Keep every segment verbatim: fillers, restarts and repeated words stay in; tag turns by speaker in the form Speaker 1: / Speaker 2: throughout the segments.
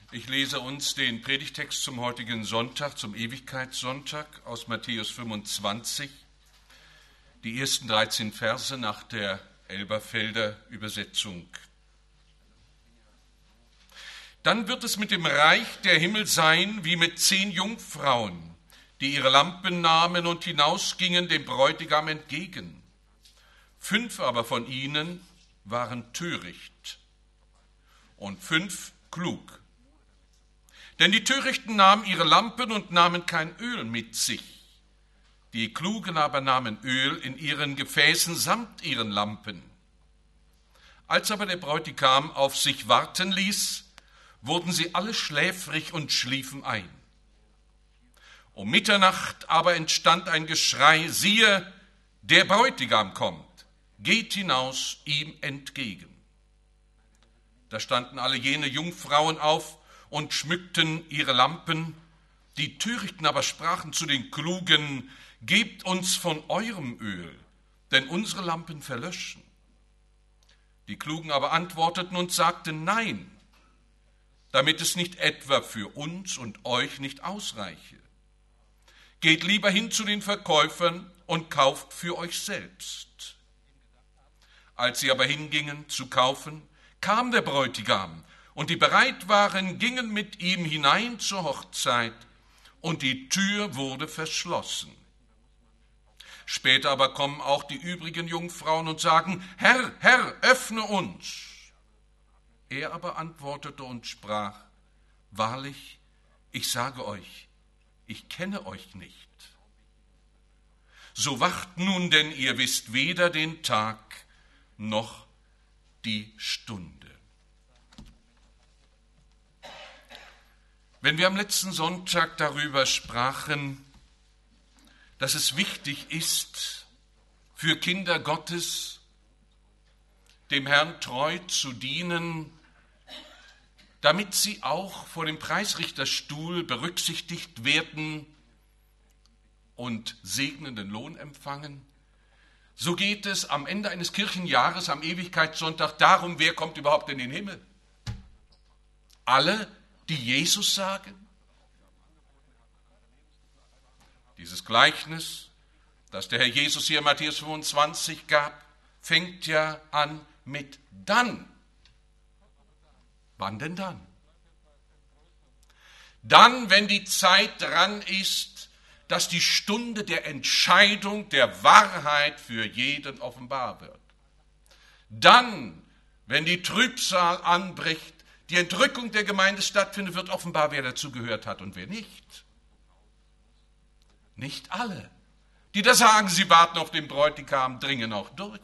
Speaker 1: Ich lese uns den Predigtext zum heutigen Sonntag, zum Ewigkeitssonntag aus Matthäus fünfundzwanzig, die ersten dreizehn Verse nach der Elberfelder Übersetzung. Dann wird es mit dem Reich der Himmel sein, wie mit zehn Jungfrauen, die ihre Lampen nahmen und hinausgingen dem Bräutigam entgegen. Fünf aber von ihnen waren töricht und fünf klug. Denn die Törichten nahmen ihre Lampen und nahmen kein Öl mit sich. Die Klugen aber nahmen Öl in ihren Gefäßen samt ihren Lampen. Als aber der Bräutigam auf sich warten ließ, wurden sie alle schläfrig und schliefen ein. Um Mitternacht aber entstand ein Geschrei, siehe, der Bräutigam kommt, geht hinaus ihm entgegen. Da standen alle jene Jungfrauen auf und schmückten ihre Lampen. Die Törichten aber sprachen zu den Klugen, gebt uns von eurem Öl, denn unsere Lampen verlöschen. Die Klugen aber antworteten und sagten, nein, damit es nicht etwa für uns und euch nicht ausreiche. Geht lieber hin zu den Verkäufern und kauft für euch selbst. Als sie aber hingingen zu kaufen, kam der Bräutigam, und die bereit waren, gingen mit ihm hinein zur Hochzeit, und die Tür wurde verschlossen. Später aber kommen auch die übrigen Jungfrauen und sagen, Herr, Herr, öffne uns. Er aber antwortete und sprach, wahrlich, ich sage euch, ich kenne euch nicht. So wacht nun, denn ihr wisst weder den Tag noch die Stunde. Wenn wir am letzten Sonntag darüber sprachen, dass es wichtig ist, für Kinder Gottes dem Herrn treu zu dienen, damit sie auch vor dem Preisrichterstuhl berücksichtigt werden und segnenden Lohn empfangen, so geht es am Ende eines Kirchenjahres, am Ewigkeitssonntag, darum, wer kommt überhaupt in den Himmel? Alle, die Jesus sagen? Dieses Gleichnis, das der Herr Jesus hier in Matthäus fünfundzwanzig gab, fängt ja an mit dann. Wann denn dann? Dann, wenn die Zeit dran ist, dass die Stunde der Entscheidung, der Wahrheit für jeden offenbar wird. Dann, wenn die Trübsal anbricht, die Entrückung der Gemeinde stattfindet, wird offenbar, wer dazu gehört hat und wer nicht. Nicht alle, die da sagen, sie warten auf den Bräutigam, dringen auch durch.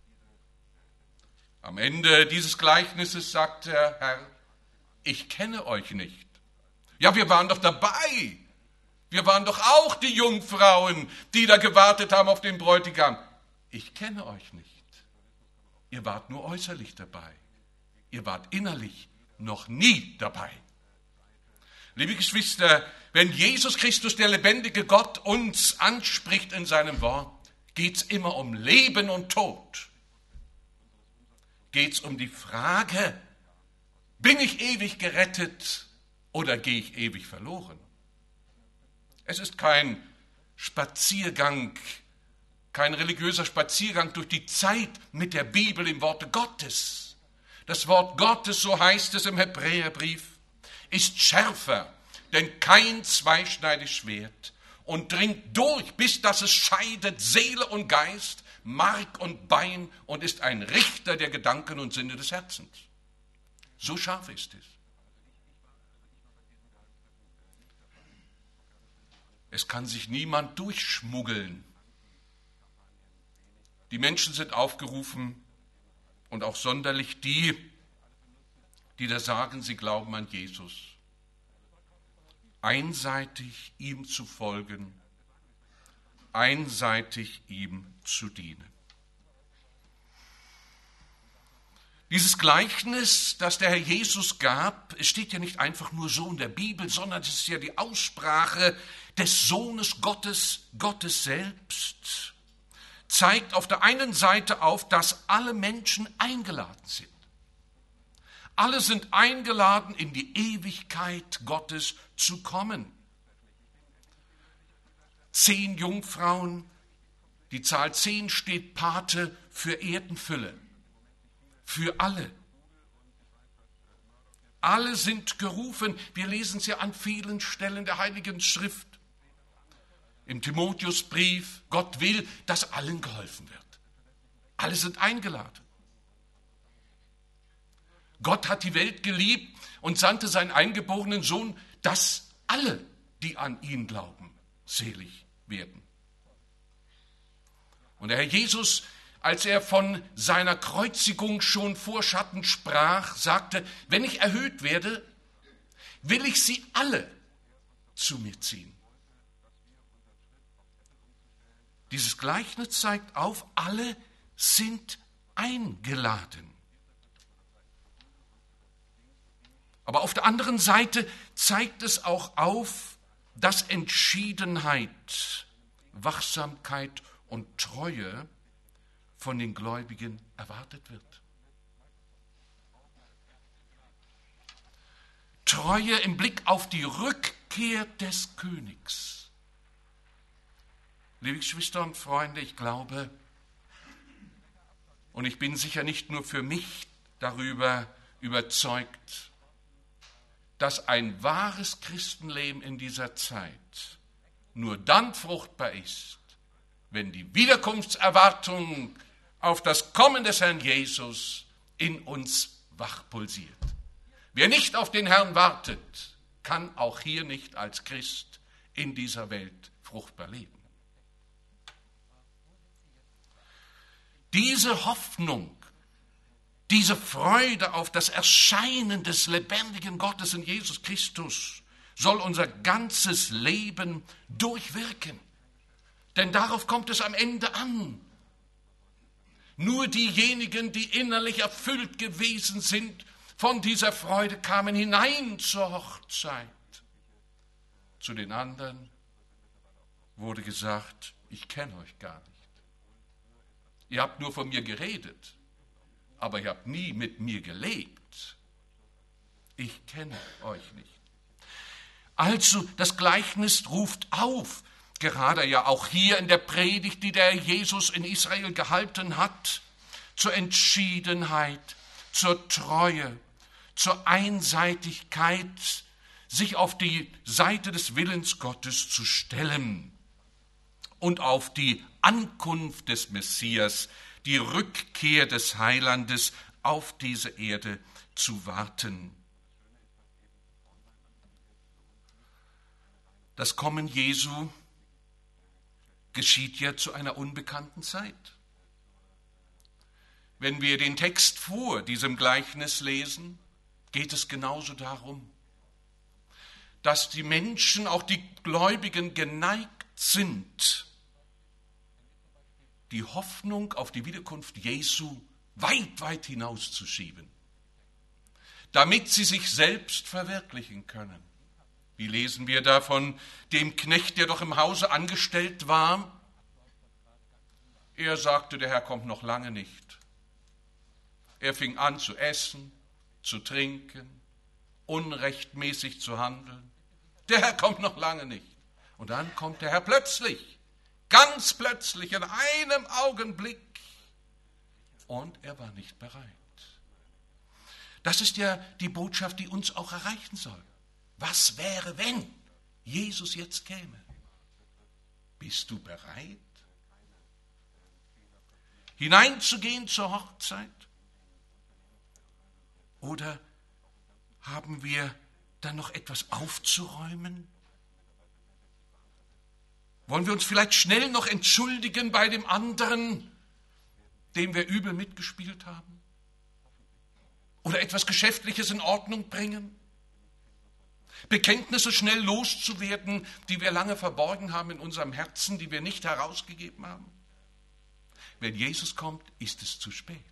Speaker 1: Am Ende dieses Gleichnisses sagt der Herr, ich kenne euch nicht. Ja, wir waren doch dabei. Wir waren doch auch die Jungfrauen, die da gewartet haben auf den Bräutigam. Ich kenne euch nicht. Ihr wart nur äußerlich dabei. Ihr wart innerlich noch nie dabei. Liebe Geschwister, wenn Jesus Christus, der lebendige Gott, uns anspricht in seinem Wort, geht es immer um Leben und Tod. Geht es um die Frage, bin ich ewig gerettet oder gehe ich ewig verloren? Es ist kein Spaziergang, kein religiöser Spaziergang durch die Zeit mit der Bibel im Worte Gottes. Das Wort Gottes, so heißt es im Hebräerbrief, ist schärfer, denn kein zweischneidiges Schwert und dringt durch, bis dass es scheidet Seele und Geist, Mark und Bein und ist ein Richter der Gedanken und Sinne des Herzens. So scharf ist es. Es kann sich niemand durchschmuggeln. Die Menschen sind aufgerufen, und auch sonderlich die, die da sagen, sie glauben an Jesus, einseitig ihm zu folgen, einseitig ihm zu dienen. Dieses Gleichnis, das der Herr Jesus gab, es steht ja nicht einfach nur so in der Bibel, sondern es ist ja die Aussprache des Sohnes Gottes, Gottes selbst, zeigt auf der einen Seite auf, dass alle Menschen eingeladen sind. Alle sind eingeladen, in die Ewigkeit Gottes zu kommen. Zehn Jungfrauen, die Zahl zehn steht Pate für Erdenfülle, für alle. Alle sind gerufen. Wir lesen es ja an vielen Stellen der Heiligen Schrift. Im Timotheusbrief, Gott will, dass allen geholfen wird. Alle sind eingeladen. Gott hat die Welt geliebt und sandte seinen eingeborenen Sohn, dass alle, die an ihn glauben, selig werden. Und der Herr Jesus, als er von seiner Kreuzigung schon vorschattend sprach, sagte, wenn ich erhöht werde, will ich sie alle zu mir ziehen. Dieses Gleichnis zeigt auf, alle sind eingeladen. Aber auf der anderen Seite zeigt es auch auf, dass Entschiedenheit, Wachsamkeit und Treue von den Gläubigen erwartet wird. Treue im Blick auf die Rückkehr des Königs. Liebe Geschwister und Freunde, ich glaube, und ich bin sicher nicht nur für mich darüber überzeugt, dass ein wahres Christenleben in dieser Zeit nur dann fruchtbar ist, wenn die Wiederkunftserwartung auf das Kommen des Herrn Jesus in uns wach pulsiert. Wer nicht auf den Herrn wartet, kann auch hier nicht als Christ in dieser Welt fruchtbar leben. Diese Hoffnung, diese Freude auf das Erscheinen des lebendigen Gottes in Jesus Christus soll unser ganzes Leben durchwirken. Denn darauf kommt es am Ende an. Nur diejenigen, die innerlich erfüllt gewesen sind von dieser Freude, kamen hinein zur Hochzeit. Zu den anderen wurde gesagt, ich kenne euch gar nicht. Ihr habt nur von mir geredet, aber ihr habt nie mit mir gelebt. Ich kenne euch nicht. Also, das Gleichnis ruft auf, gerade ja auch hier in der Predigt, die der Jesus in Israel gehalten hat, zur Entschiedenheit, zur Treue, zur Einseitigkeit, sich auf die Seite des Willens Gottes zu stellen und auf die Ankunft des Messias, die Rückkehr des Heilandes auf diese Erde zu warten. Das Kommen Jesu geschieht ja zu einer unbekannten Zeit. Wenn wir den Text vor diesem Gleichnis lesen, geht es genauso darum, dass die Menschen, auch die Gläubigen, geneigt sind, die Hoffnung auf die Wiederkunft Jesu weit, weit hinauszuschieben, damit sie sich selbst verwirklichen können. Wie lesen wir da von dem Knecht, der doch im Hause angestellt war? Er sagte, der Herr kommt noch lange nicht. Er fing an zu essen, zu trinken, unrechtmäßig zu handeln. Der Herr kommt noch lange nicht. Und dann kommt der Herr plötzlich, ganz plötzlich, in einem Augenblick. Und er war nicht bereit. Das ist ja die Botschaft, die uns auch erreichen soll. Was wäre, wenn Jesus jetzt käme? Bist du bereit, hineinzugehen zur Hochzeit? Oder haben wir dann noch etwas aufzuräumen? Wollen wir uns vielleicht schnell noch entschuldigen bei dem anderen, dem wir übel mitgespielt haben? Oder etwas Geschäftliches in Ordnung bringen? Bekenntnisse schnell loszuwerden, die wir lange verborgen haben in unserem Herzen, die wir nicht herausgegeben haben? Wenn Jesus kommt, ist es zu spät.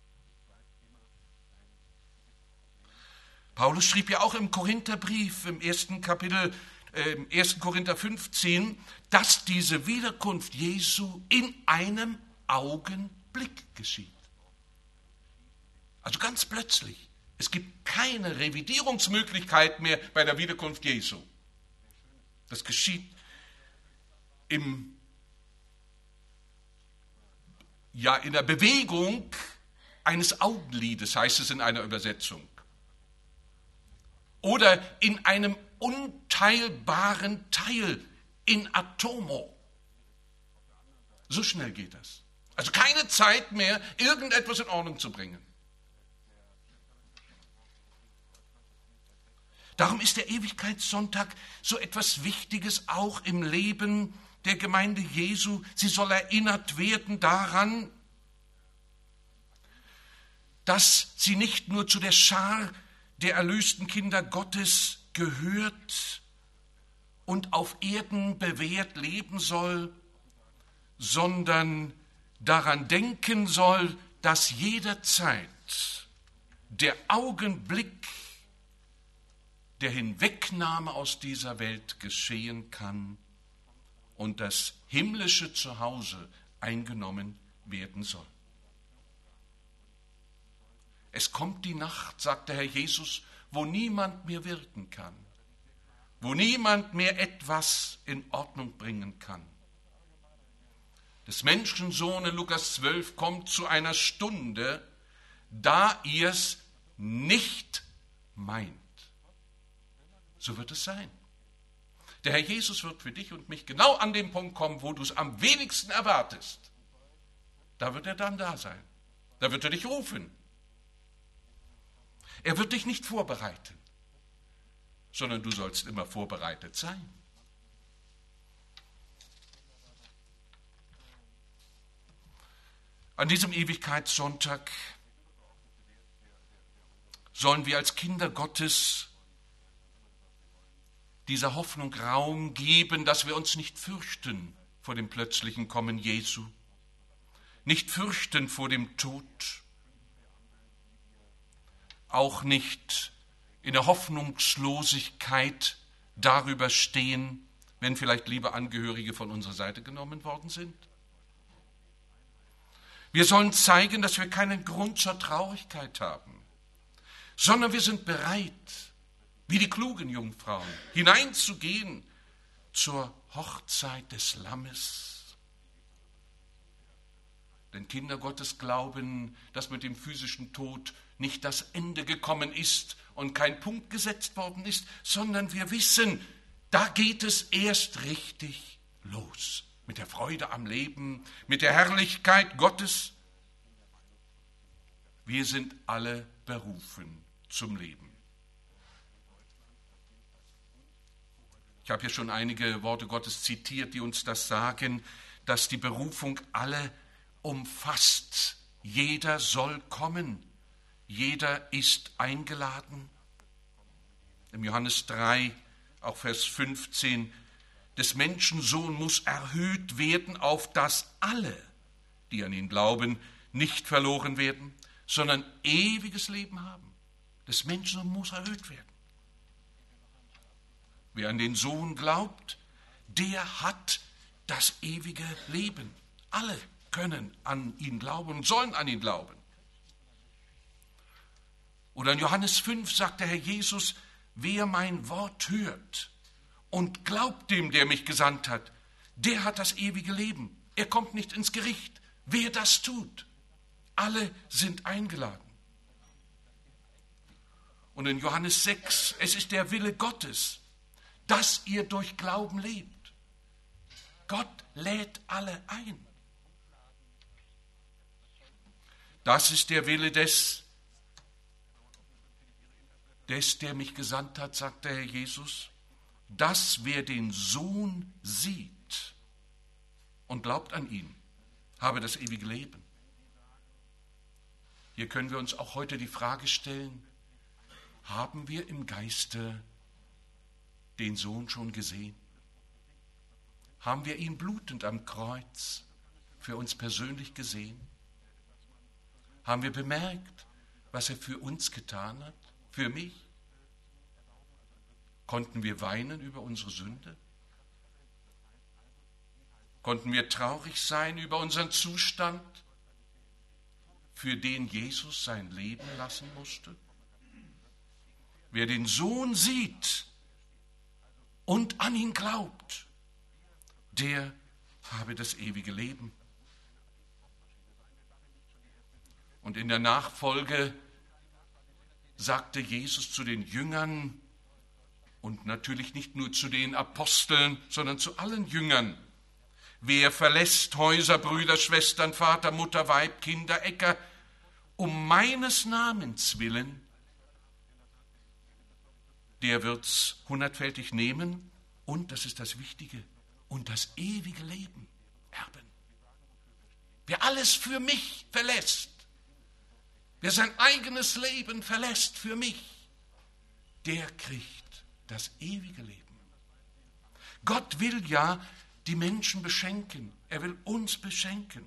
Speaker 1: Paulus schrieb ja auch im Korintherbrief, im ersten Kapitel, äh, im ersten Korinther fünfzehn, dass diese Wiederkunft Jesu in einem Augenblick geschieht. Also ganz plötzlich, Es gibt keine Revidierungsmöglichkeit mehr bei der Wiederkunft Jesu. Das geschieht im, ja, in der Bewegung eines Augenlides, heißt es in einer Übersetzung. Oder in einem unteilbaren Teil, in Atomo. So schnell geht das. Also keine Zeit mehr, irgendetwas in Ordnung zu bringen. Darum ist der Ewigkeitssonntag so etwas Wichtiges auch im Leben der Gemeinde Jesu. Sie soll erinnert werden daran, dass sie nicht nur zu der Schar der erlösten Kinder Gottes gehört und auf Erden bewährt leben soll, sondern daran denken soll, dass jederzeit der Augenblick der Hinwegnahme aus dieser Welt geschehen kann und das himmlische Zuhause eingenommen werden soll. Es kommt die Nacht, sagt der Herr Jesus, wo niemand mehr wirken kann, wo niemand mehr etwas in Ordnung bringen kann. Des Menschensohn in Lukas zwölf kommt zu einer Stunde, da ihr's nicht meint. So wird es sein. Der Herr Jesus wird für dich und mich genau an den Punkt kommen, wo du es am wenigsten erwartest. Da wird er dann da sein. Da wird er dich rufen. Er wird dich nicht vorbereiten, sondern du sollst immer vorbereitet sein. An diesem Ewigkeitssonntag sollen wir als Kinder Gottes dieser Hoffnung Raum geben, dass wir uns nicht fürchten vor dem plötzlichen Kommen Jesu, nicht fürchten vor dem Tod, auch nicht in der Hoffnungslosigkeit darüber stehen, wenn vielleicht liebe Angehörige von unserer Seite genommen worden sind. Wir sollen zeigen, dass wir keinen Grund zur Traurigkeit haben, sondern wir sind bereit, wie die klugen Jungfrauen, hineinzugehen zur Hochzeit des Lammes. Denn Kinder Gottes glauben, dass mit dem physischen Tod nicht das Ende gekommen ist und kein Punkt gesetzt worden ist, sondern wir wissen, da geht es erst richtig los. Mit der Freude am Leben, mit der Herrlichkeit Gottes. Wir sind alle berufen zum Leben. Ich habe hier schon einige Worte Gottes zitiert, die uns das sagen, dass die Berufung alle umfasst. Jeder soll kommen, jeder ist eingeladen. Im Johannes drei, auch Vers fünfzehn, des Menschensohn muss erhöht werden, auf dass alle, die an ihn glauben, nicht verloren werden, sondern ewiges Leben haben. Des Menschensohn muss erhöht werden. Wer an den Sohn glaubt, der hat das ewige Leben. Alle können an ihn glauben und sollen an ihn glauben. Oder in Johannes fünf sagt der Herr Jesus, wer mein Wort hört und glaubt dem, der mich gesandt hat, der hat das ewige Leben. Er kommt nicht ins Gericht. Wer das tut, alle sind eingeladen. Und in Johannes sechs, es ist der Wille Gottes, dass ihr durch Glauben lebt. Gott lädt alle ein. Das ist der Wille des, des, der mich gesandt hat, sagt der Herr Jesus, dass wer den Sohn sieht und glaubt an ihn, habe das ewige Leben. Hier können wir uns auch heute die Frage stellen, haben wir im Geiste den Sohn schon gesehen? Haben wir ihn blutend am Kreuz für uns persönlich gesehen? Haben wir bemerkt, was er für uns getan hat, für mich? Konnten wir weinen über unsere Sünde? Konnten wir traurig sein über unseren Zustand, für den Jesus sein Leben lassen musste? wer den Sohn sieht und an ihn glaubt, der habe das ewige Leben. Und in der Nachfolge sagte Jesus zu den Jüngern und natürlich nicht nur zu den Aposteln, sondern zu allen Jüngern: Wer verlässt Häuser, Brüder, Schwestern, Vater, Mutter, Weib, Kinder, Äcker, um meines Namens willen, der wird's hundertfältig nehmen und, das ist das Wichtige, und das ewige Leben erben. Wer alles für mich verlässt, wer sein eigenes Leben verlässt für mich, der kriegt das ewige Leben. Gott will ja die Menschen beschenken. Er will uns beschenken.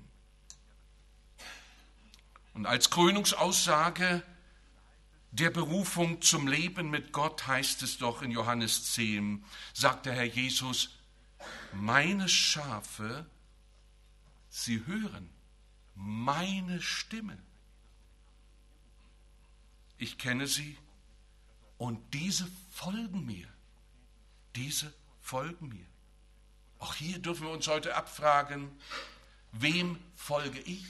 Speaker 1: Und als Krönungsaussage der Berufung zum Leben mit Gott heißt es doch in Johannes zehn, sagt der Herr Jesus: Meine Schafe, sie hören meine Stimme. Ich kenne sie und diese folgen mir. Diese folgen mir. Auch hier dürfen wir uns heute abfragen: Wem folge ich?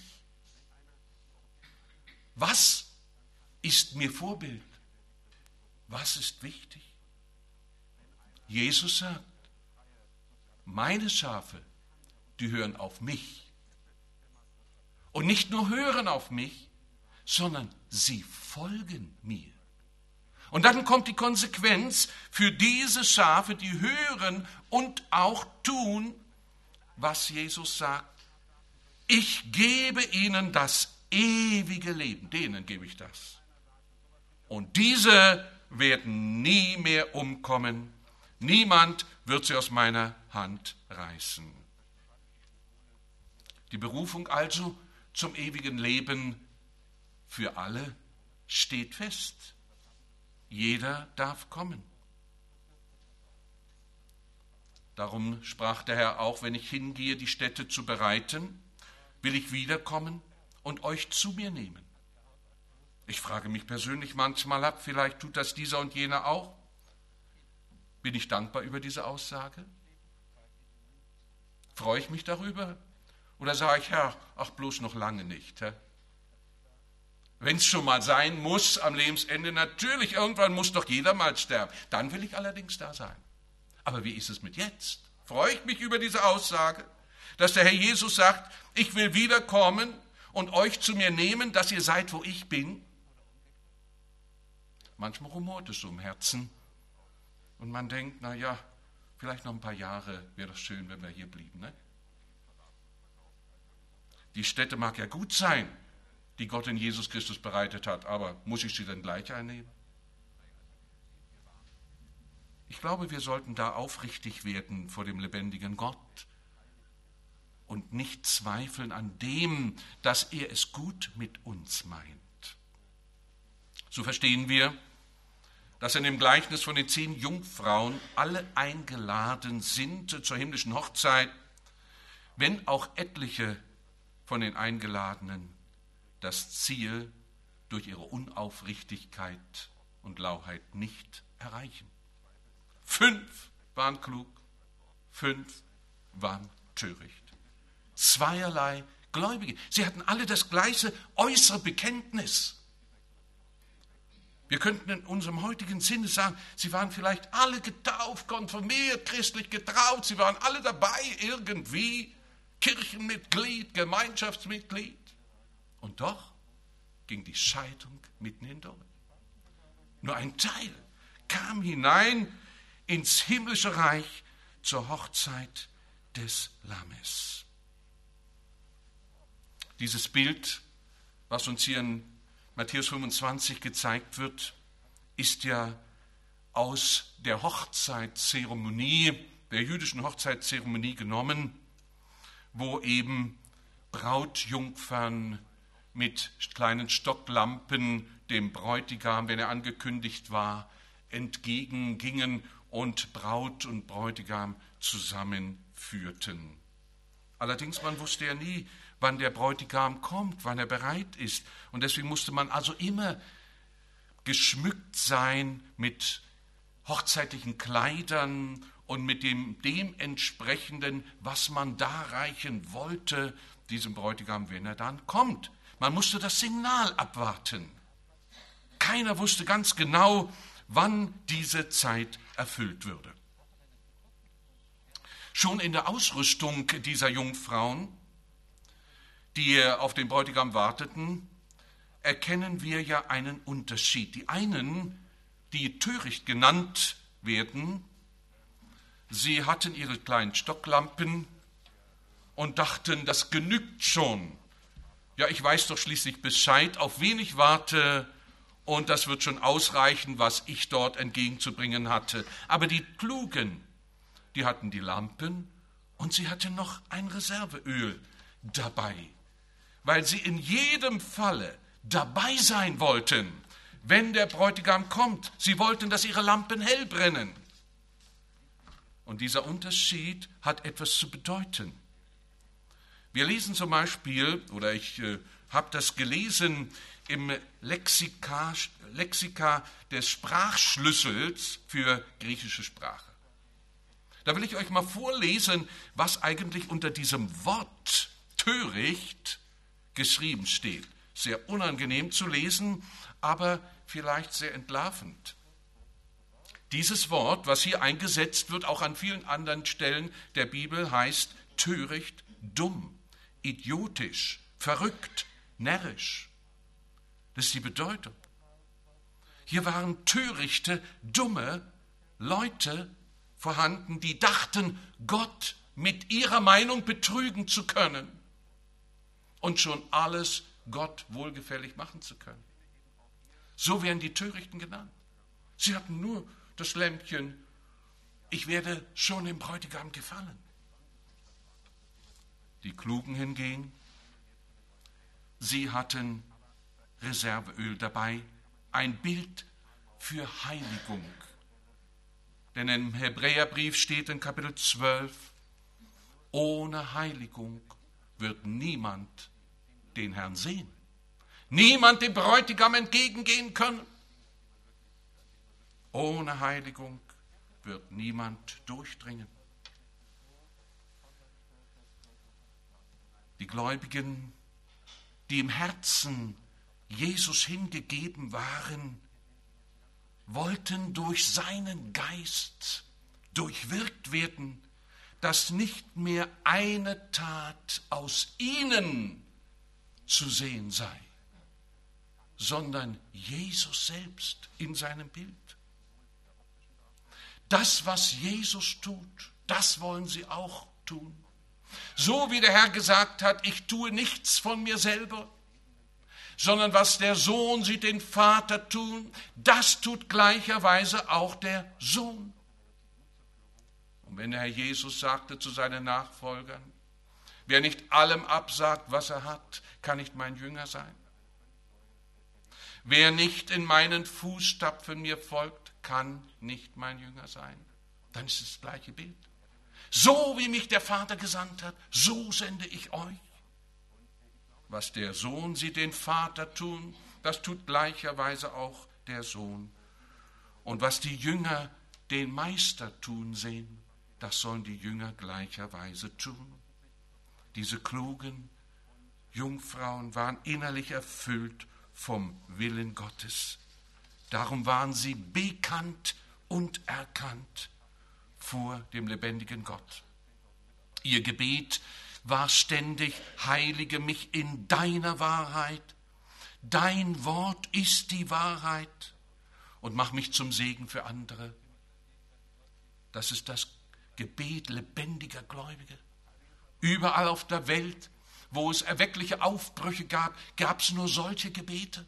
Speaker 1: Was ist mir Vorbild? Was ist wichtig? Jesus sagt: Meine Schafe, die hören auf mich. Und nicht nur hören auf mich, sondern sie folgen mir. Und dann kommt die Konsequenz für diese Schafe, die hören und auch tun, was Jesus sagt. Ich gebe ihnen das ewige Leben, denen gebe ich das. Und diese werden nie mehr umkommen. Niemand wird sie aus meiner Hand reißen. Die Berufung also zum ewigen Leben für alle steht fest. Jeder darf kommen. Darum sprach der Herr auch: Wenn ich hingehe, die Stätte zu bereiten, will ich wiederkommen und euch zu mir nehmen. Ich frage mich persönlich manchmal ab, vielleicht tut das dieser und jener auch. Bin ich dankbar über diese Aussage? Freue ich mich darüber? Oder sage ich: Herr, ach bloß noch lange nicht, Herr? Wenn es schon mal sein muss am Lebensende, natürlich, irgendwann muss doch jeder mal sterben. Dann will ich allerdings da sein. Aber wie ist es mit jetzt? Freue ich mich über diese Aussage, dass der Herr Jesus sagt: Ich will wiederkommen und euch zu mir nehmen, dass ihr seid, wo ich bin? Manchmal rumort es so im Herzen und man denkt: Na ja, vielleicht noch ein paar Jahre wäre das schön, wenn wir hier blieben. Ne? Die Stätte mag ja gut sein, die Gott in Jesus Christus bereitet hat, aber muss ich sie denn gleich einnehmen? Ich glaube, wir sollten da aufrichtig werden vor dem lebendigen Gott und nicht zweifeln an dem, dass er es gut mit uns meint. So verstehen wir, dass in dem Gleichnis von den zehn Jungfrauen alle eingeladen sind zur himmlischen Hochzeit, wenn auch etliche von den Eingeladenen das Ziel durch ihre Unaufrichtigkeit und Lauheit nicht erreichen. Fünf waren klug, fünf waren töricht. Zweierlei Gläubige. Sie hatten alle das gleiche äußere Bekenntnis. Wir könnten in unserem heutigen Sinne sagen, sie waren vielleicht alle getauft, konfirmiert, christlich getraut, sie waren alle dabei irgendwie, Kirchenmitglied, Gemeinschaftsmitglied. Und doch ging die Scheidung mitten hindurch. Nur ein Teil kam hinein ins himmlische Reich zur Hochzeit des Lammes. Dieses Bild, was uns hier in Matthäus fünfundzwanzig gezeigt wird, ist ja aus der Hochzeitszeremonie, der jüdischen Hochzeitszeremonie genommen, wo eben Brautjungfern mit kleinen Stocklampen dem Bräutigam, wenn er angekündigt war, entgegengingen und Braut und Bräutigam zusammenführten. Allerdings, man wusste ja nie, wann der Bräutigam kommt, wann er bereit ist. Und deswegen musste man also immer geschmückt sein mit hochzeitlichen Kleidern und mit dem dementsprechenden, was man darreichen wollte, diesem Bräutigam, wenn er dann kommt. Man musste das Signal abwarten. Keiner wusste ganz genau, wann diese Zeit erfüllt würde. Schon in der Ausrüstung dieser Jungfrauen, die auf den Bräutigam warteten, erkennen wir ja einen Unterschied. Die einen, die töricht genannt werden, sie hatten ihre kleinen Stocklampen und dachten, das genügt schon. Ja, ich weiß doch schließlich Bescheid, auf wen ich warte, und das wird schon ausreichen, was ich dort entgegenzubringen hatte. Aber die Klugen, die hatten die Lampen und sie hatten noch ein Reserveöl dabei, weil sie in jedem Falle dabei sein wollten, wenn der Bräutigam kommt. Sie wollten, dass ihre Lampen hell brennen. Und dieser Unterschied hat etwas zu bedeuten. Wir lesen zum Beispiel, oder ich äh, habe das gelesen im Lexika, Lexika des Sprachschlüssels für griechische Sprache. Da will ich euch mal vorlesen, was eigentlich unter diesem Wort töricht geschrieben steht. Sehr unangenehm zu lesen, aber vielleicht sehr entlarvend. Dieses Wort, was hier eingesetzt wird, auch an vielen anderen Stellen der Bibel, heißt töricht, dumm, idiotisch, verrückt, närrisch. Das ist die Bedeutung. Hier waren törichte, dumme Leute vorhanden, die dachten, Gott mit ihrer Meinung betrügen zu können und schon alles Gott wohlgefällig machen zu können. So werden die Törichten genannt. Sie hatten nur das Lämpchen, ich werde schon dem Bräutigam gefallen. Die Klugen hingegen, sie hatten Reserveöl dabei, ein Bild für Heiligung. Denn im Hebräerbrief steht in Kapitel zwölf, ohne Heiligung wird niemand den Herrn sehen. Niemand dem Bräutigam entgegengehen können. Ohne Heiligung wird niemand durchdringen. Die Gläubigen, die im Herzen Jesus hingegeben waren, wollten durch seinen Geist durchwirkt werden, dass nicht mehr eine Tat aus ihnen zu sehen sei, sondern Jesus selbst in seinem Bild. Das, was Jesus tut, das wollen sie auch tun. So wie der Herr gesagt hat, ich tue nichts von mir selber, sondern was der Sohn sieht den Vater tun, das tut gleicherweise auch der Sohn. Und wenn der Herr Jesus sagte zu seinen Nachfolgern, wer nicht allem absagt, was er hat, kann nicht mein Jünger sein. Wer nicht in meinen Fußstapfen mir folgt, kann nicht mein Jünger sein. Dann ist es das gleiche Bild. So wie mich der Vater gesandt hat, so sende ich euch. Was der Sohn sieht den Vater tun, das tut gleicherweise auch der Sohn. Und was die Jünger den Meister tun sehen, das sollen die Jünger gleicherweise tun. Diese klugen Jungfrauen waren innerlich erfüllt vom Willen Gottes. Darum waren sie bekannt und erkannt vor dem lebendigen Gott. Ihr Gebet war ständig, heilige mich in deiner Wahrheit. Dein Wort ist die Wahrheit und mach mich zum Segen für andere. Das ist das Gebet lebendiger Gläubiger. Überall auf der Welt, wo es erweckliche Aufbrüche gab, gab es nur solche Gebete.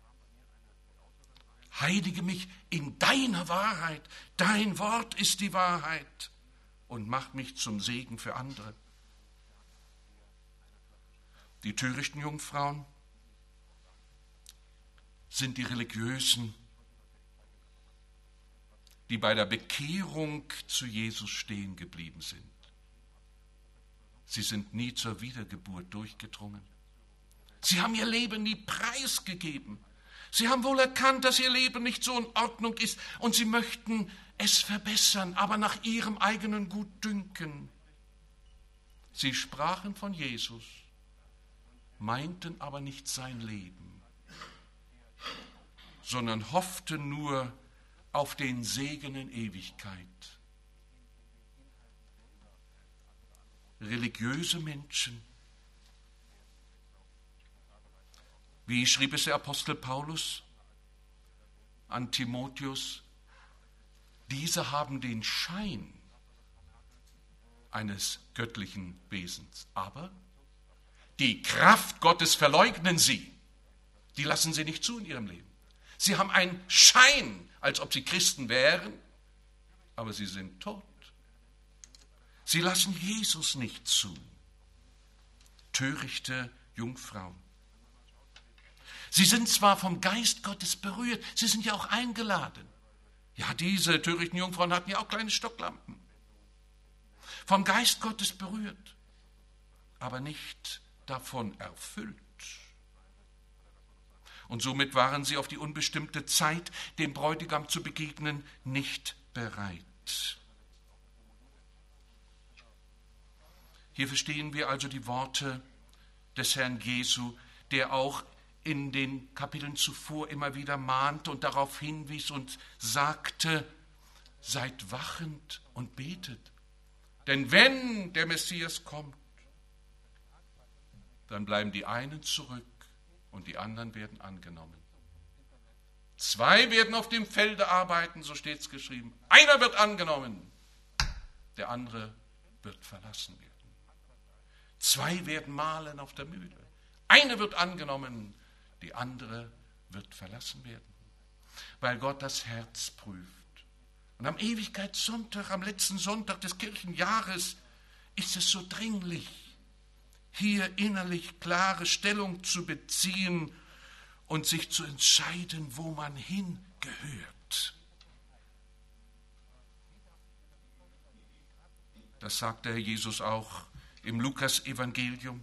Speaker 1: Heilige mich in deiner Wahrheit. Dein Wort ist die Wahrheit und mach mich zum Segen für andere. Die törichten Jungfrauen sind die Religiösen, die bei der Bekehrung zu Jesus stehen geblieben sind. Sie sind nie zur Wiedergeburt durchgedrungen. Sie haben ihr Leben nie preisgegeben. Sie haben wohl erkannt, dass ihr Leben nicht so in Ordnung ist und sie möchten es verbessern, aber nach ihrem eigenen Gutdünken. Sie sprachen von Jesus, meinten aber nicht sein Leben, sondern hofften nur auf den Segen in Ewigkeit. Religiöse Menschen, wie schrieb es der Apostel Paulus an Timotheus, diese haben den Schein eines göttlichen Wesens, aber die Kraft Gottes verleugnen sie. Die lassen sie nicht zu in ihrem Leben. Sie haben einen Schein, als ob sie Christen wären, aber sie sind tot. Sie lassen Jesus nicht zu. Törichte Jungfrauen. Sie sind zwar vom Geist Gottes berührt, sie sind ja auch eingeladen. Ja, diese törichten Jungfrauen hatten ja auch kleine Stocklampen. Vom Geist Gottes berührt, aber nicht davon erfüllt. Und somit waren sie auf die unbestimmte Zeit, dem Bräutigam zu begegnen, nicht bereit. Hier verstehen wir also die Worte des Herrn Jesu, der auch in den Kapiteln zuvor immer wieder mahnte und darauf hinwies und sagte, seid wachend und betet. Denn wenn der Messias kommt, dann bleiben die einen zurück und die anderen werden angenommen. Zwei werden auf dem Felde arbeiten, so steht es geschrieben. Einer wird angenommen, der andere wird verlassen werden. Zwei werden mahlen auf der Mühle. Eine wird angenommen, die andere wird verlassen werden, weil Gott das Herz prüft. Und am Ewigkeitssonntag, am letzten Sonntag des Kirchenjahres, ist es so dringlich, hier innerlich klare Stellung zu beziehen und sich zu entscheiden, wo man hingehört. Das sagt der Herr Jesus auch im Lukas-Evangelium,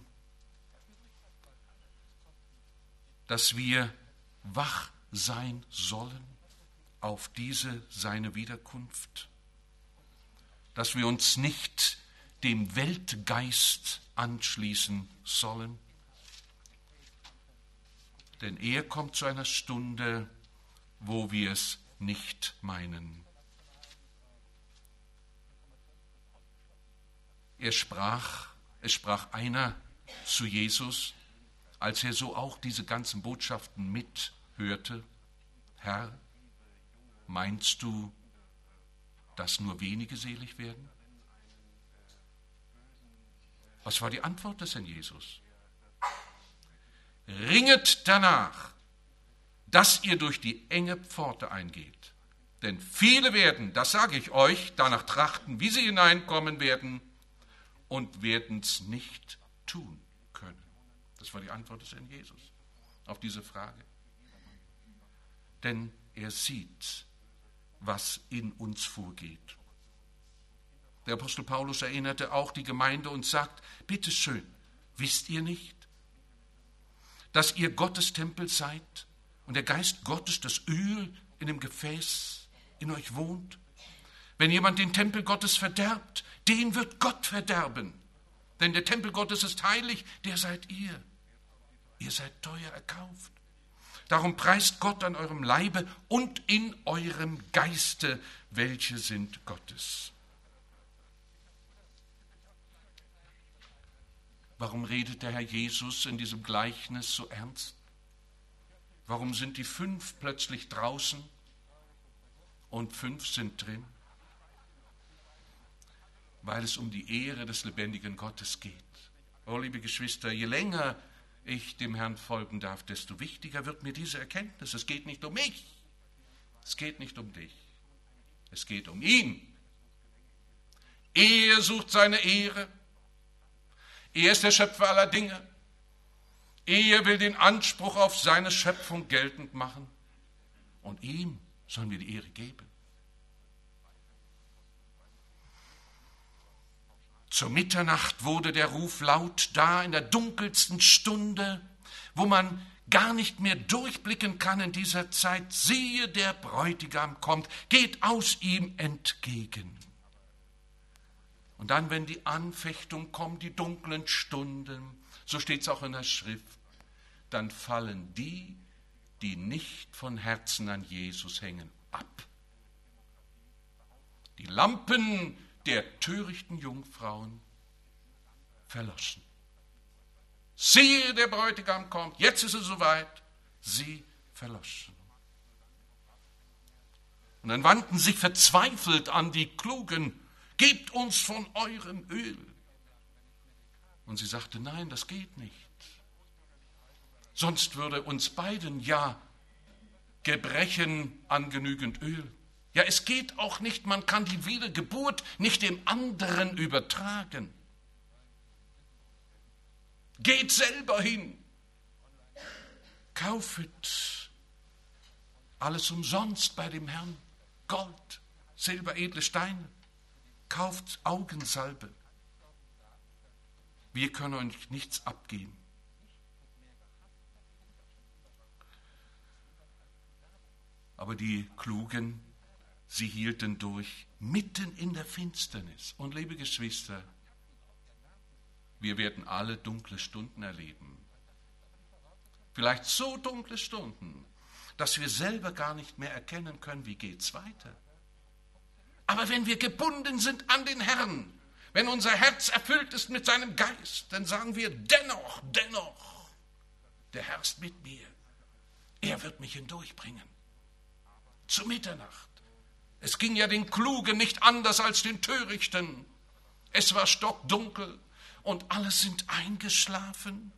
Speaker 1: dass wir wach sein sollen auf diese seine Wiederkunft, dass wir uns nicht dem Weltgeist anschließen sollen, denn er kommt zu einer Stunde, wo wir es nicht meinen. Er sprach, es sprach einer zu Jesus, als er so auch diese ganzen Botschaften mithörte: Herr, meinst du, dass nur wenige selig werden? Was war die Antwort des Herrn Jesus? Ringet danach, dass ihr durch die enge Pforte eingeht. Denn viele werden, das sage ich euch, danach trachten, wie sie hineinkommen werden, und werden es nicht tun können. Das war die Antwort des Herrn Jesus auf diese Frage. Denn er sieht, was in uns vorgeht. Der Apostel Paulus erinnerte auch die Gemeinde und sagt, bitteschön, wisst ihr nicht, dass ihr Gottes Tempel seid und der Geist Gottes, das Öl in dem Gefäß in euch wohnt? Wenn jemand den Tempel Gottes verderbt, den wird Gott verderben. Denn der Tempel Gottes ist heilig, der seid ihr. Ihr seid teuer erkauft. Darum preist Gott an eurem Leibe und in eurem Geiste, welche sind Gottes. Warum redet der Herr Jesus in diesem Gleichnis so ernst? Warum sind die fünf plötzlich draußen und fünf sind drin? Weil es um die Ehre des lebendigen Gottes geht. Oh, liebe Geschwister, je länger ich dem Herrn folgen darf, desto wichtiger wird mir diese Erkenntnis. Es geht nicht um mich, es geht nicht um dich, es geht um ihn. Er sucht seine Ehre, er ist der Schöpfer aller Dinge, er will den Anspruch auf seine Schöpfung geltend machen und ihm sollen wir die Ehre geben. Zur Mitternacht wurde der Ruf laut, da in der dunkelsten Stunde, wo man gar nicht mehr durchblicken kann in dieser Zeit, siehe, der Bräutigam kommt, geht aus ihm entgegen. Und dann, wenn die Anfechtung kommt, die dunklen Stunden, so steht es auch in der Schrift, dann fallen die, die nicht von Herzen an Jesus hängen, ab. Die Lampen der törichten Jungfrauen verloschen. Siehe, der Bräutigam kommt, jetzt ist es soweit, sie verloschen. Und dann wandten sich verzweifelt an die Klugen, gebt uns von eurem Öl. Und sie sagte, nein, das geht nicht. Sonst würde uns beiden ja gebrechen an genügend Öl. Ja, es geht auch nicht, man kann die Wiedergeburt nicht dem anderen übertragen. Geht selber hin, kaufet alles umsonst bei dem Herrn, Gold, Silber, edle Steine, kauft Augensalbe. Wir können euch nichts abgeben. Aber die Klugen, sie hielten durch, mitten in der Finsternis. Und liebe Geschwister, wir werden alle dunkle Stunden erleben. Vielleicht so dunkle Stunden, dass wir selber gar nicht mehr erkennen können, wie geht's weiter. Aber wenn wir gebunden sind an den Herrn, wenn unser Herz erfüllt ist mit seinem Geist, dann sagen wir, dennoch, dennoch, der Herr ist mit mir. Er wird mich hindurchbringen. Zu Mitternacht. Es ging ja den Klugen nicht anders als den Törichten. Es war stockdunkel. Und alle sind eingeschlafen.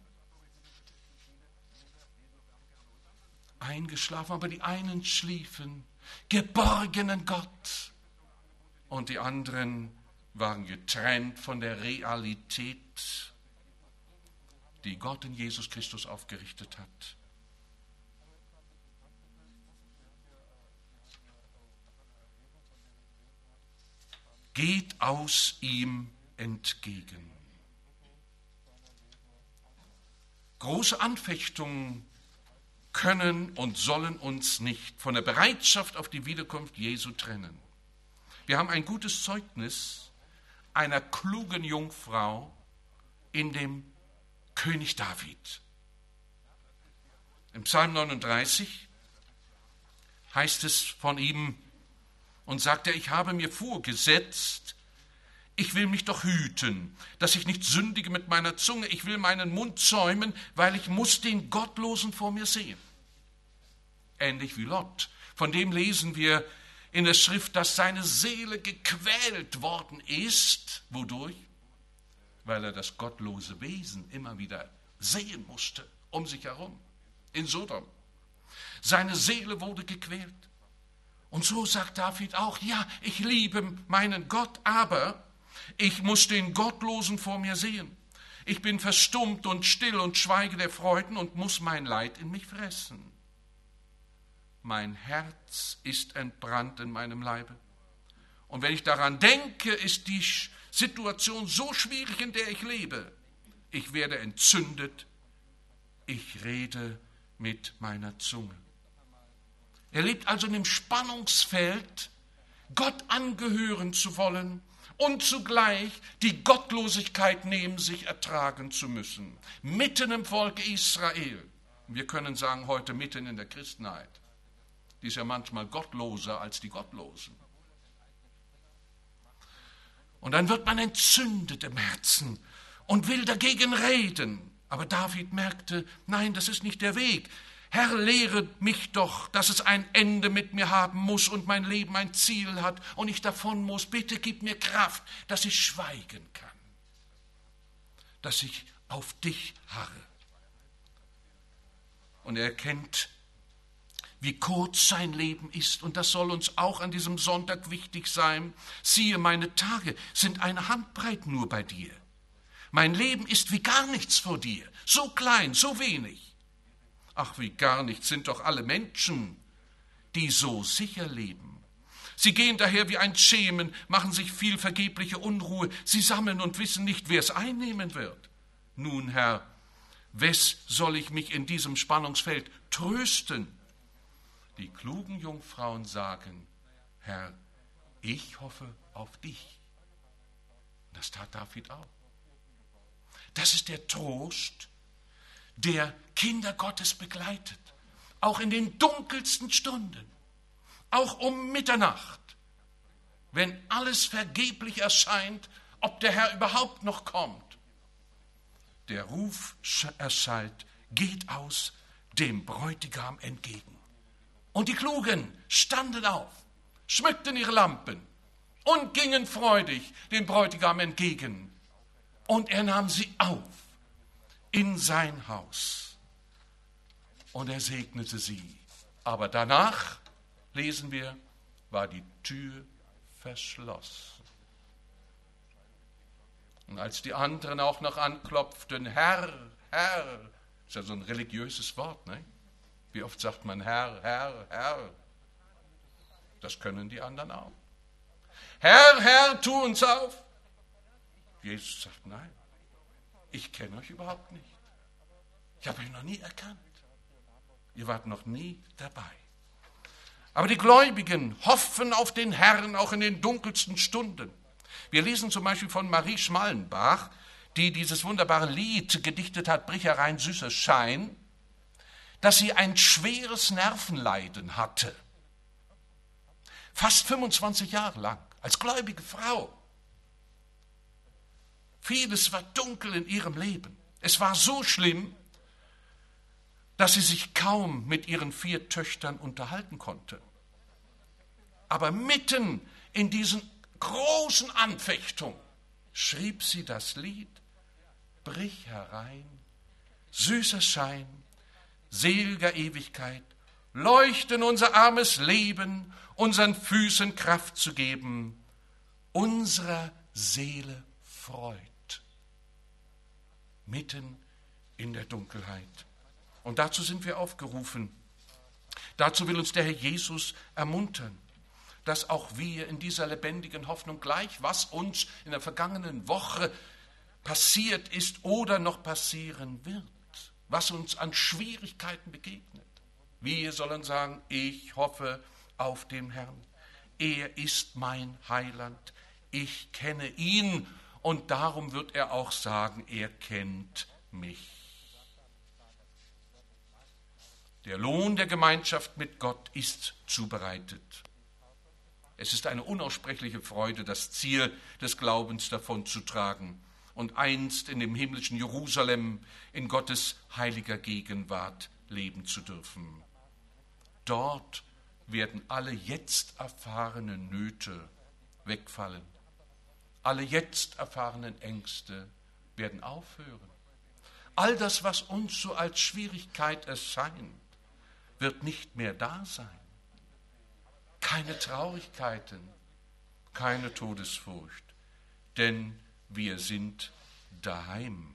Speaker 1: Eingeschlafen, aber die einen schliefen, geborgen in Gott. Und die anderen waren getrennt von der Realität, die Gott in Jesus Christus aufgerichtet hat. Geht aus ihm entgegen. Große Anfechtungen können und sollen uns nicht von der Bereitschaft auf die Wiederkunft Jesu trennen. Wir haben ein gutes Zeugnis einer klugen Jungfrau in dem König David. Im Psalm neununddreißig heißt es von ihm und sagt er, ich habe mir vorgesetzt, ich will mich doch hüten, dass ich nicht sündige mit meiner Zunge. Ich will meinen Mund zäumen, weil ich muss den Gottlosen vor mir sehen. Ähnlich wie Lot. Von dem lesen wir in der Schrift, dass seine Seele gequält worden ist. Wodurch? Weil er das gottlose Wesen immer wieder sehen musste, um sich herum, in Sodom. Seine Seele wurde gequält. Und so sagt David auch, ja, ich liebe meinen Gott, aber ich muss den Gottlosen vor mir sehen. Ich bin verstummt und still und schweige der Freuden und muss mein Leid in mich fressen. Mein Herz ist entbrannt in meinem Leibe. Und wenn ich daran denke, ist die Situation so schwierig, in der ich lebe. Ich werde entzündet. Ich rede mit meiner Zunge. Er lebt also in dem Spannungsfeld, Gott angehören zu wollen und zugleich die Gottlosigkeit neben sich ertragen zu müssen. Mitten im Volk Israel. Wir können sagen, heute mitten in der Christenheit. Die ist ja manchmal gottloser als die Gottlosen. Und dann wird man entzündet im Herzen und will dagegen reden. Aber David merkte, nein, das ist nicht der Weg. Herr, lehre mich doch, dass es ein Ende mit mir haben muss und mein Leben ein Ziel hat und ich davon muss. Bitte gib mir Kraft, dass ich schweigen kann, dass ich auf dich harre. Und er erkennt, wie kurz sein Leben ist, und das soll uns auch an diesem Sonntag wichtig sein. Siehe, meine Tage sind eine Handbreit nur bei dir. Mein Leben ist wie gar nichts vor dir, so klein, so wenig. Ach, wie gar nichts sind doch alle Menschen, die so sicher leben. Sie gehen daher wie ein Schemen, machen sich viel vergebliche Unruhe. Sie sammeln und wissen nicht, wer es einnehmen wird. Nun, Herr, Wes soll ich mich in diesem Spannungsfeld trösten? Die klugen Jungfrauen sagen, Herr, ich hoffe auf dich. Das tat David auch. Das ist der Trost, der Kinder Gottes begleitet, auch in den dunkelsten Stunden, auch um Mitternacht, wenn alles vergeblich erscheint, ob der Herr überhaupt noch kommt. Der Ruf erschallt, geht aus dem Bräutigam entgegen. Und die Klugen standen auf, schmückten ihre Lampen und gingen freudig dem Bräutigam entgegen. Und er nahm sie auf in sein Haus und er segnete sie. Aber danach, lesen wir, war die Tür verschlossen. Und als die anderen auch noch anklopften, Herr, Herr, ist ja so ein religiöses Wort, ne? Wie oft sagt man Herr, Herr, Herr? Das können die anderen auch. Herr, Herr, tu uns auf. Jesus sagt, nein, ich kenne euch überhaupt nicht. Ich habe euch noch nie erkannt. Ihr wart noch nie dabei. Aber die Gläubigen hoffen auf den Herrn auch in den dunkelsten Stunden. Wir lesen zum Beispiel von Marie Schmallenbach, die dieses wunderbare Lied gedichtet hat, Brich herein, süßer Schein, dass sie ein schweres Nervenleiden hatte. Fast fünfundzwanzig Jahre lang, als gläubige Frau. Vieles war dunkel in ihrem Leben. Es war so schlimm, dass sie sich kaum mit ihren vier Töchtern unterhalten konnte. Aber mitten in diesen großen Anfechtungen schrieb sie das Lied, Brich herein, süßer Schein, seliger Ewigkeit, leuchten unser armes Leben, unseren Füßen Kraft zu geben, unserer Seele Freud. Mitten in der Dunkelheit. Und dazu sind wir aufgerufen. Dazu will uns der Herr Jesus ermuntern, dass auch wir in dieser lebendigen Hoffnung gleich, was uns in der vergangenen Woche passiert ist oder noch passieren wird, was uns an Schwierigkeiten begegnet. Wir sollen sagen, ich hoffe auf den Herrn. Er ist mein Heiland. Ich kenne ihn und darum wird er auch sagen, er kennt mich. Der Lohn der Gemeinschaft mit Gott ist zubereitet. Es ist eine unaussprechliche Freude, das Ziel des Glaubens davon zu tragen und einst in dem himmlischen Jerusalem in Gottes heiliger Gegenwart leben zu dürfen. Dort werden alle jetzt erfahrenen Nöte wegfallen. Alle jetzt erfahrenen Ängste werden aufhören. All das, was uns so als Schwierigkeit erscheint, wird nicht mehr da sein. Keine Traurigkeiten, keine Todesfurcht, denn wir sind daheim.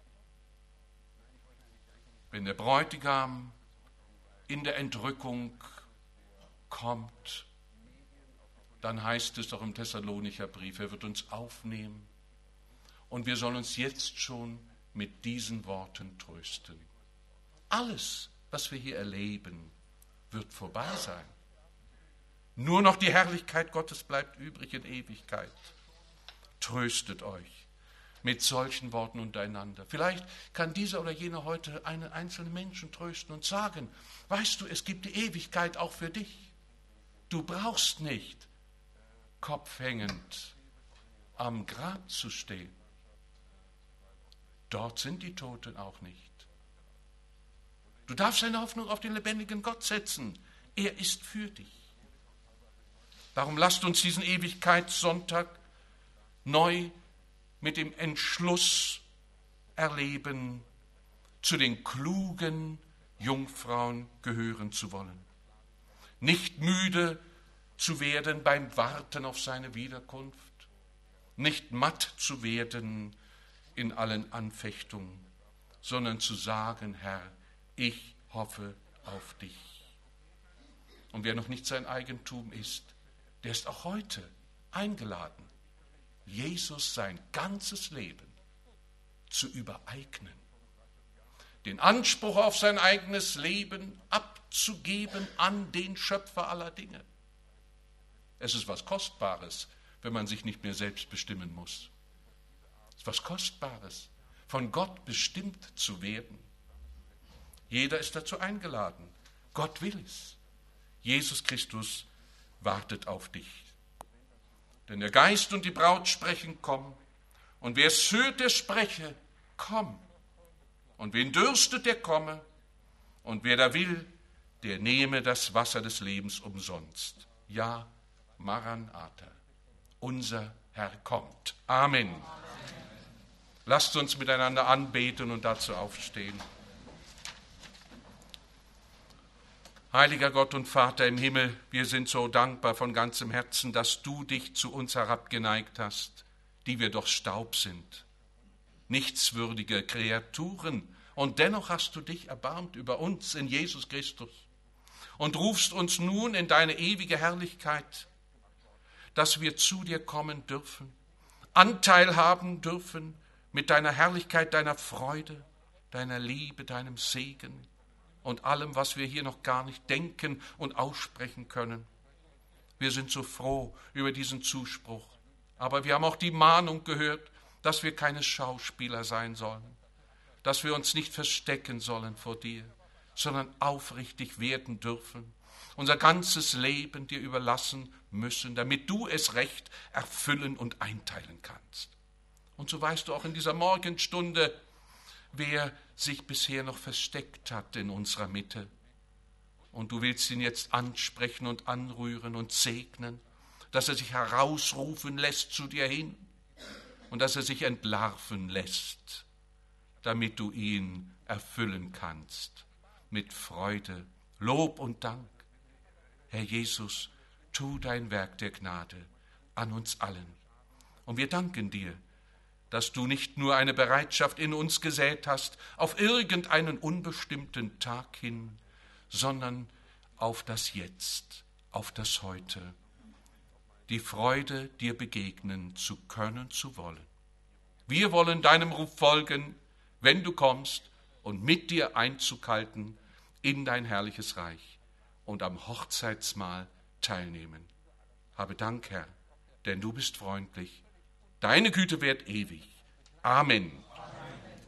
Speaker 1: Wenn der Bräutigam in der Entrückung kommt, dann heißt es doch im Thessalonicher Brief, er wird uns aufnehmen und wir sollen uns jetzt schon mit diesen Worten trösten. Alles, was wir hier erleben, wird vorbei sein. Nur noch die Herrlichkeit Gottes bleibt übrig in Ewigkeit. Tröstet euch mit solchen Worten untereinander. Vielleicht kann dieser oder jener heute einen einzelnen Menschen trösten und sagen, weißt du, es gibt die Ewigkeit auch für dich. Du brauchst nicht kopfhängend am Grab zu stehen. Dort sind die Toten auch nicht. Du darfst deine Hoffnung auf den lebendigen Gott setzen. Er ist für dich. Darum lasst uns diesen Ewigkeitssonntag neu mit dem Entschluss erleben, zu den klugen Jungfrauen gehören zu wollen. Nicht müde zu werden beim Warten auf seine Wiederkunft, nicht matt zu werden in allen Anfechtungen, sondern zu sagen, Herr, ich hoffe auf dich. Und wer noch nicht sein Eigentum ist, der ist auch heute eingeladen, Jesus sein ganzes Leben zu übereignen. den Anspruch auf sein eigenes Leben abzugeben an den Schöpfer aller Dinge. Es ist was Kostbares, wenn man sich nicht mehr selbst bestimmen muss. Es ist was Kostbares, von Gott bestimmt zu werden. Jeder ist dazu eingeladen. Gott will es. Jesus Christus wartet auf dich. Denn der Geist und die Braut sprechen, komm. Und wer es hört, der spreche, komm. Und wen dürstet, der komme. Und wer da will, der nehme das Wasser des Lebens umsonst. Ja, Maranatha, unser Herr kommt. Amen. Amen. Lasst uns miteinander anbeten und dazu aufstehen. Heiliger Gott und Vater im Himmel, wir sind so dankbar von ganzem Herzen, dass du dich zu uns herabgeneigt hast, die wir doch Staub sind, nichtswürdige Kreaturen, und dennoch hast du dich erbarmt über uns in Jesus Christus und rufst uns nun in deine ewige Herrlichkeit, dass wir zu dir kommen dürfen, Anteil haben dürfen mit deiner Herrlichkeit, deiner Freude, deiner Liebe, deinem Segen und allem, was wir hier noch gar nicht denken und aussprechen können. Wir sind so froh über diesen Zuspruch, aber wir haben auch die Mahnung gehört, dass wir keine Schauspieler sein sollen, dass wir uns nicht verstecken sollen vor dir, sondern aufrichtig werden dürfen, unser ganzes Leben dir überlassen müssen, damit du es recht erfüllen und einteilen kannst. Und so weißt du auch in dieser Morgenstunde, wer sich bisher noch versteckt hat in unserer Mitte. Und du willst ihn jetzt ansprechen und anrühren und segnen, dass er sich herausrufen lässt zu dir hin und dass er sich entlarven lässt, damit du ihn erfüllen kannst mit Freude, Lob und Dank. Herr Jesus, tu dein Werk der Gnade an uns allen. Und wir danken dir, dass du nicht nur eine Bereitschaft in uns gesät hast, auf irgendeinen unbestimmten Tag hin, sondern auf das Jetzt, auf das Heute, die Freude, dir begegnen zu können, zu wollen. Wir wollen deinem Ruf folgen, wenn du kommst, und mit dir Einzug halten in dein herrliches Reich und am Hochzeitsmahl teilnehmen. Habe Dank, Herr, denn du bist freundlich. Deine Güte währt ewig. Amen.